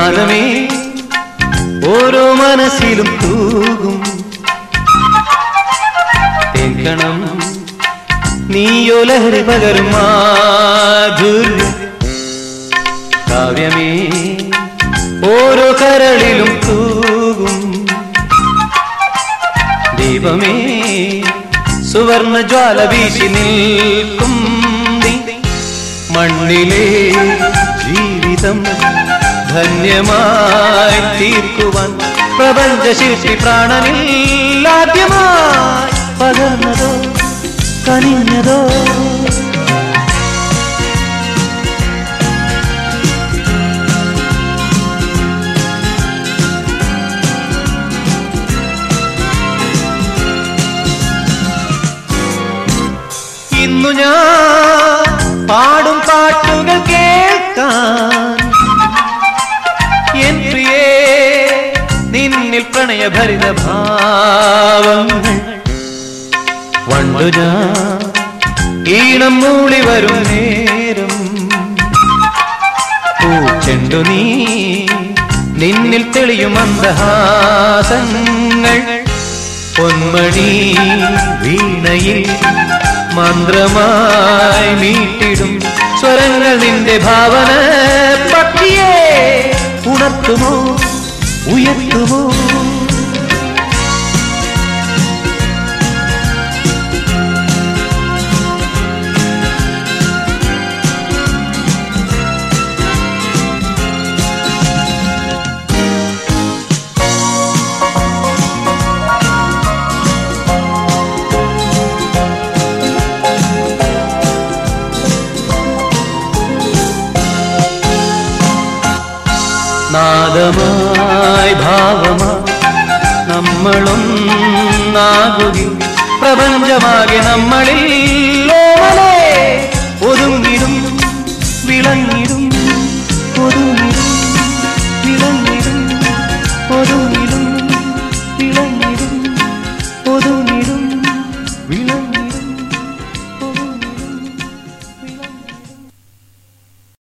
ഗാനമേ ഓരോ മനസ്സിലും തൂകും കേൾക്കണം നീയോ ലഹരി പകരും മാധുര്യം കാവ്യമേ ഓരോ കരളിലും തൂകും ദീപമേ സുവർണ ജ്വാല വീശി നിൽക്കും മണ്ണിലെ ജീവിതം ധന്യമായി തീർക്കുവാൻ പ്രപഞ്ച ശില്പി പ്രാണനിൽ ആദ്യമായി പകർന്നതോ കനിഞ്ഞതോ ഇന്നു ഞാൻ പാടും പാട്ടുകൾ കേൾക്കാൻ എൻ പ്രിയേ നിന്നിൽ പ്രണയഭരിത ഭാവങ്ങൾ വണ്ടു ഞാൻ ഈണം മൂളി വരും നേരം പൂച്ചെണ്ടു നീ നിന്നിൽ തെളിയും മന്ദഹാസങ്ങൾ പൊന്മണി വീണയിൽ മന്ത്രമായി മീട്ടിടും സ്വരങ്ങൾ നിന്റെ ഭാവന പക്ഷിയെ ഉണർത്തുമോ ഉയർത്തുമോ നാദമായി ഭാവമായി നമ്മളൊന്നാകുകയും പ്രപഞ്ചമാകെ നമ്മളിൽ ഓമലേ